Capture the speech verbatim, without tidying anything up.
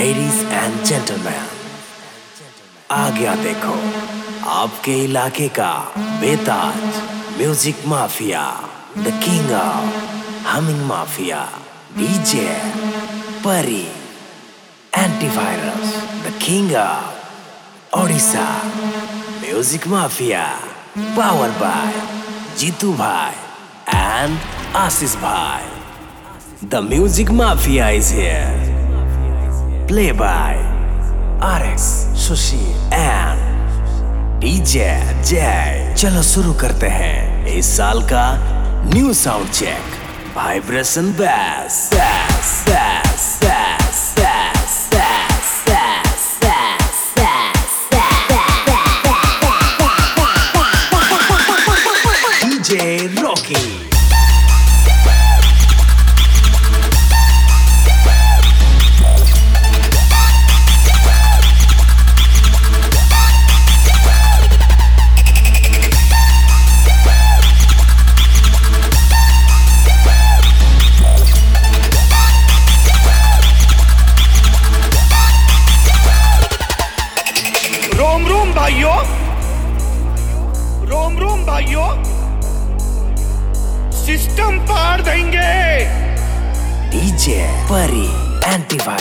Ladies and gentleman, आ गया देखो आपके इलाके का बेताज music mafia, the king of humming mafia, DJ Pari antivirus, the king of Odisha music mafia, power by Jeetu भाई एंड आशीष भाई. The music mafia is here. Play by R X, Sushi and D J Jay. चलो शुरू करते हैं इस साल का new sound check. Vibration bass bass bass bass bass bass bass bass bass D J Rocky. रोम रोम भाइयों, रोम रोम भाइयों, सिस्टम पार देंगे. DJ Pari antivirus.